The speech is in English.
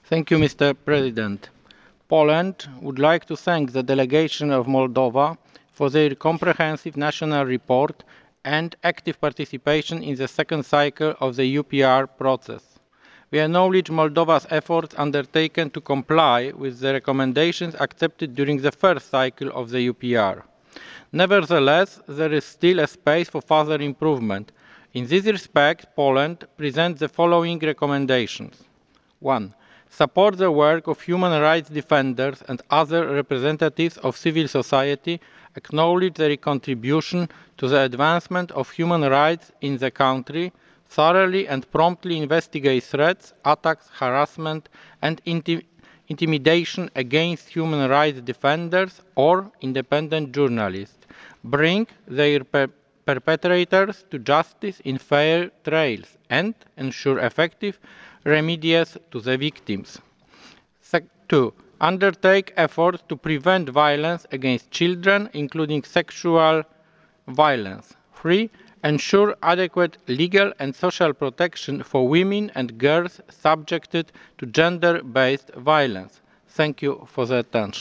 Mr. President. Poland would like to thank the delegation of Moldova for their comprehensive national report and active participation in the second cycle of the UPR process. We acknowledge Moldova's efforts undertaken to comply with the recommendations accepted during the first cycle of the UPR. Nevertheless, there is still a space for further improvement. In this respect, Poland presents the following recommendations. 1. Support the work of human rights defenders and other representatives of civil society, acknowledge their contribution to the advancement of human rights in the country, thoroughly and promptly investigate threats, attacks, harassment and intimidation against human rights defenders or independent journalists, bring their perpetrators to justice in fair trials, and ensure effective remedies to the victims. 2. Undertake efforts to prevent violence against children, including sexual violence. 3. Ensure adequate legal and social protection for women and girls subjected to gender-based violence. Thank you for the attention.